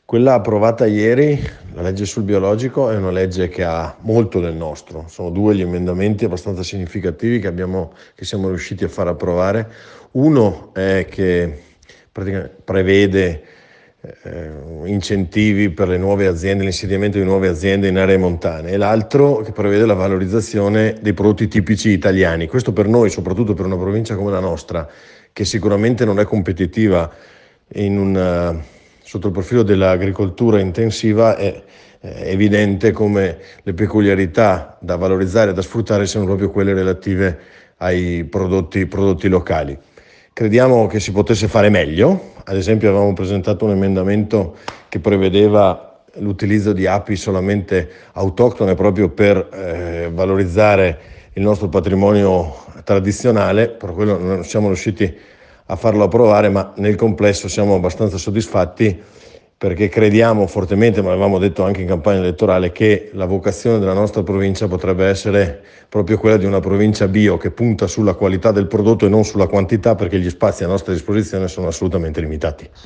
Quella approvata ieri, la legge sul biologico, è una legge che ha molto del nostro. Sono 2 gli emendamenti abbastanza significativi che siamo riusciti a far approvare. Uno è che prevede incentivi per le nuove aziende, l'insediamento di nuove aziende in aree montane, e l'altro che prevede la valorizzazione dei prodotti tipici italiani. Questo per noi, soprattutto per una provincia come la nostra, che sicuramente non è competitiva sotto il profilo dell'agricoltura intensiva, è evidente come le peculiarità da valorizzare e da sfruttare siano proprio quelle relative ai prodotti locali. Crediamo che si potesse fare meglio. Ad esempio, avevamo presentato un emendamento che prevedeva l'utilizzo di api solamente autoctone proprio per valorizzare il nostro patrimonio tradizionale. Per quello non siamo riusciti a farlo approvare, ma nel complesso siamo abbastanza soddisfatti, perché crediamo fortemente, ma l'avevamo detto anche in campagna elettorale, che la vocazione della nostra provincia potrebbe essere proprio quella di una provincia bio che punta sulla qualità del prodotto e non sulla quantità, perché gli spazi a nostra disposizione sono assolutamente limitati.